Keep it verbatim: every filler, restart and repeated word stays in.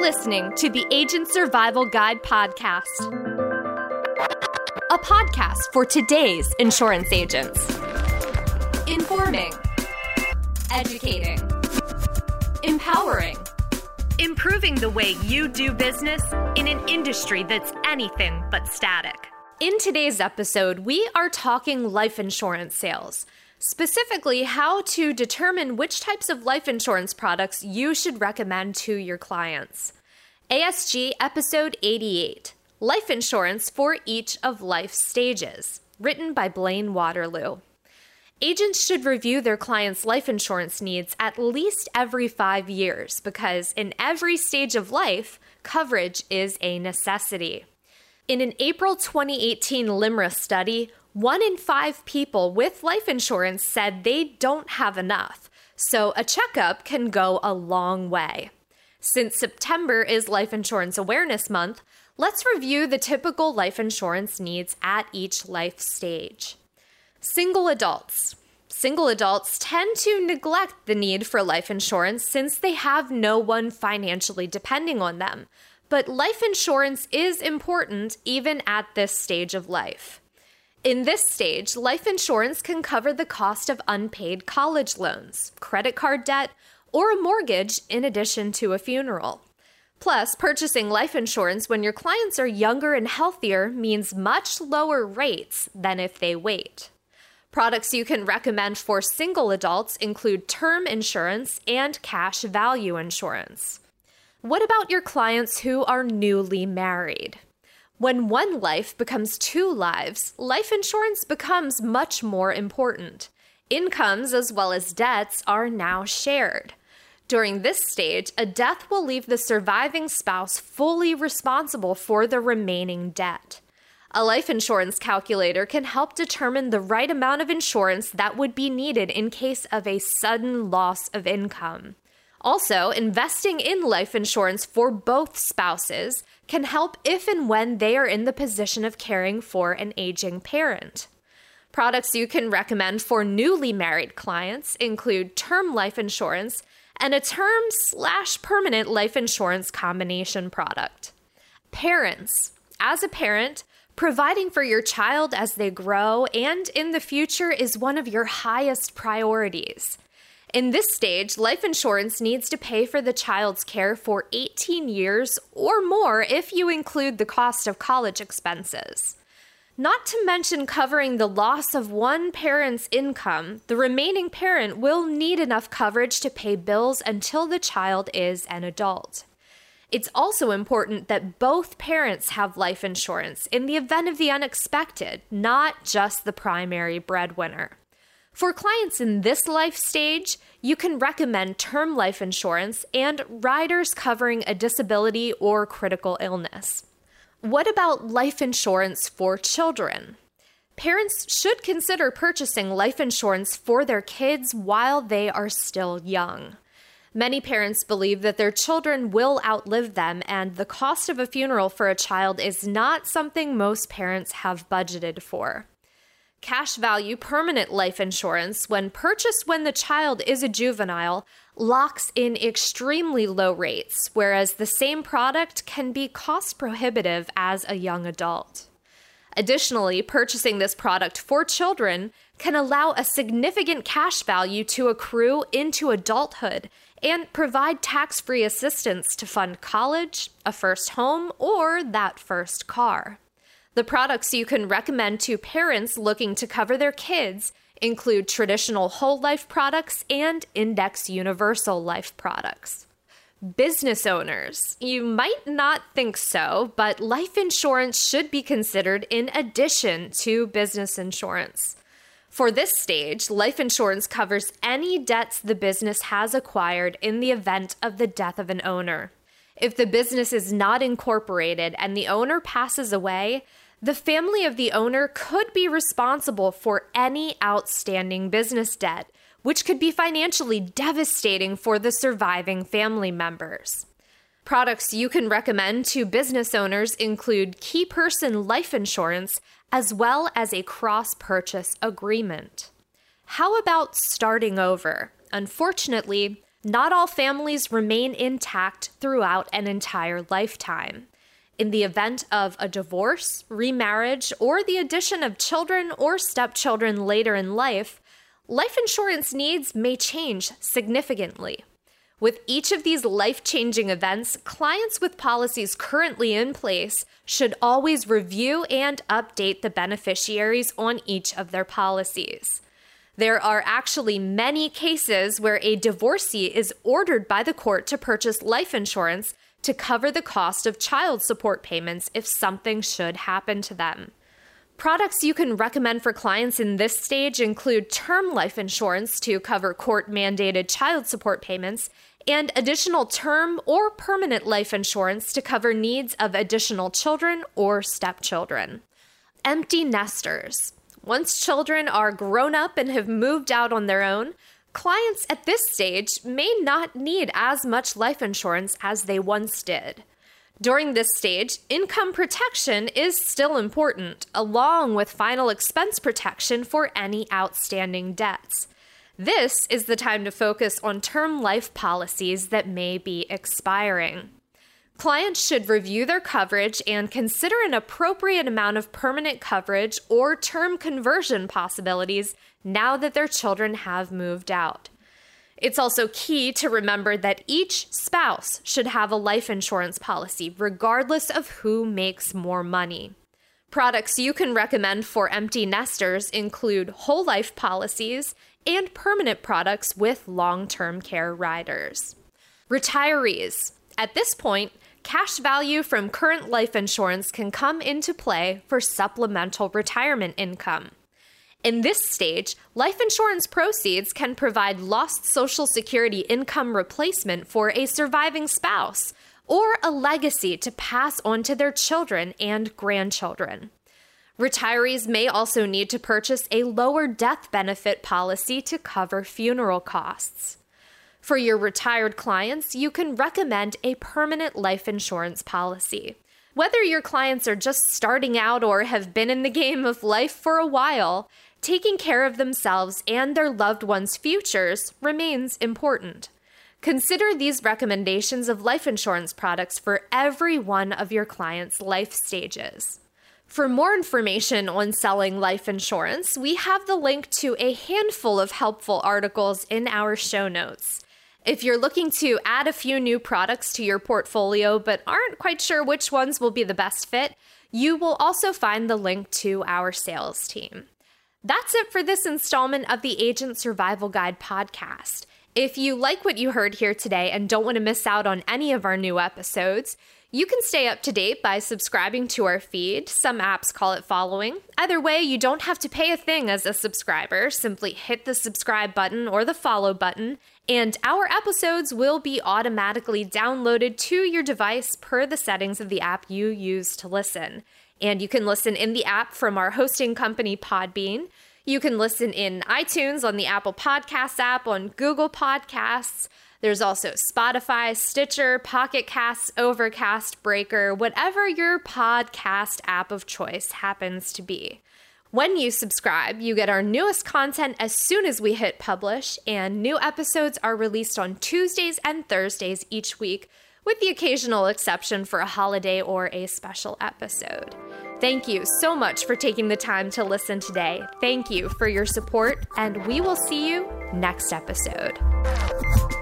listening to the Agent Survival Guide podcast, a podcast for today's insurance agents. Informing, educating, empowering, improving the way you do business in an industry that's anything but static. In today's episode, we are talking life insurance sales. Specifically, how to determine which types of life insurance products you should recommend to your clients. A S G Episode eighty-eight, Life Insurance for Each of Life's Stages, written by Blaine Waterloo. Agents should review their clients' life insurance needs at least every five years because in every stage of life, coverage is a necessity. In an April twenty eighteen LIMRA study, one in five people with life insurance said they don't have enough, so a checkup can go a long way. Since September is Life Insurance Awareness Month, let's review the typical life insurance needs at each life stage. Single adults. Single adults tend to neglect the need for life insurance since they have no one financially depending on them. But life insurance is important even at this stage of life. In this stage, life insurance can cover the cost of unpaid college loans, credit card debt, or a mortgage in addition to a funeral. Plus, purchasing life insurance when your clients are younger and healthier means much lower rates than if they wait. Products you can recommend for single adults include term insurance and cash value insurance. What about your clients who are newly married? When one life becomes two lives, life insurance becomes much more important. Incomes as well as debts are now shared. During this stage, a death will leave the surviving spouse fully responsible for the remaining debt. A life insurance calculator can help determine the right amount of insurance that would be needed in case of a sudden loss of income. Also, investing in life insurance for both spouses can help if and when they are in the position of caring for an aging parent. Products you can recommend for newly married clients include term life insurance and a term slash permanent life insurance combination product. Parents. As a parent, providing for your child as they grow and in the future is one of your highest priorities. In this stage, life insurance needs to pay for the child's care for eighteen years or more if you include the cost of college expenses. Not to mention covering the loss of one parent's income, the remaining parent will need enough coverage to pay bills until the child is an adult. It's also important that both parents have life insurance in the event of the unexpected, not just the primary breadwinner. For clients in this life stage, you can recommend term life insurance and riders covering a disability or critical illness. What about life insurance for children? Parents should consider purchasing life insurance for their kids while they are still young. Many parents believe that their children will outlive them, and the cost of a funeral for a child is not something most parents have budgeted for. Cash value permanent life insurance, when purchased when the child is a juvenile, locks in extremely low rates, whereas the same product can be cost prohibitive as a young adult. Additionally, purchasing this product for children can allow a significant cash value to accrue into adulthood and provide tax-free assistance to fund college, a first home, or that first car. The products you can recommend to parents looking to cover their kids include traditional whole life products and index universal life products. Business owners. You might not think so, but life insurance should be considered in addition to business insurance. For this stage, life insurance covers any debts the business has acquired in the event of the death of an owner. If the business is not incorporated and the owner passes away, the family of the owner could be responsible for any outstanding business debt, which could be financially devastating for the surviving family members. Products you can recommend to business owners include key person life insurance as well as a cross-purchase agreement. How about starting over? Unfortunately, not all families remain intact throughout an entire lifetime. In the event of a divorce, remarriage, or the addition of children or stepchildren later in life, life insurance needs may change significantly. With each of these life-changing events, clients with policies currently in place should always review and update the beneficiaries on each of their policies. There are actually many cases where a divorcee is ordered by the court to purchase life insurance to cover the cost of child support payments if something should happen to them. Products you can recommend for clients in this stage include term life insurance to cover court-mandated child support payments and additional term or permanent life insurance to cover needs of additional children or stepchildren. Empty nesters. Once children are grown up and have moved out on their own, clients at this stage may not need as much life insurance as they once did. During this stage, income protection is still important, along with final expense protection for any outstanding debts. This is the time to focus on term life policies that may be expiring. Clients should review their coverage and consider an appropriate amount of permanent coverage or term conversion possibilities now that their children have moved out. It's also key to remember that each spouse should have a life insurance policy, regardless of who makes more money. Products you can recommend for empty nesters include whole life policies and permanent products with long-term care riders. Retirees. At this point, cash value from current life insurance can come into play for supplemental retirement income. In this stage, life insurance proceeds can provide lost Social Security income replacement for a surviving spouse or a legacy to pass on to their children and grandchildren. Retirees may also need to purchase a lower death benefit policy to cover funeral costs. For your retired clients, you can recommend a permanent life insurance policy. Whether your clients are just starting out or have been in the game of life for a while, taking care of themselves and their loved ones' futures remains important. Consider these recommendations of life insurance products for every one of your clients' life stages. For more information on selling life insurance, we have the link to a handful of helpful articles in our show notes. If you're looking to add a few new products to your portfolio but aren't quite sure which ones will be the best fit, you will also find the link to our sales team. That's it for this installment of the Agent Survival Guide podcast. If you like what you heard here today and don't want to miss out on any of our new episodes, you can stay up to date by subscribing to our feed. Some apps call it following. Either way, you don't have to pay a thing as a subscriber. Simply hit the subscribe button or the follow button, and our episodes will be automatically downloaded to your device per the settings of the app you use to listen. And you can listen in the app from our hosting company, Podbean. You can listen in iTunes, on the Apple Podcasts app, on Google Podcasts. There's also Spotify, Stitcher, Pocket Casts, Overcast, Breaker, whatever your podcast app of choice happens to be. When you subscribe, you get our newest content as soon as we hit publish, and new episodes are released on Tuesdays and Thursdays each week, with the occasional exception for a holiday or a special episode. Thank you so much for taking the time to listen today. Thank you for your support, and we will see you next episode.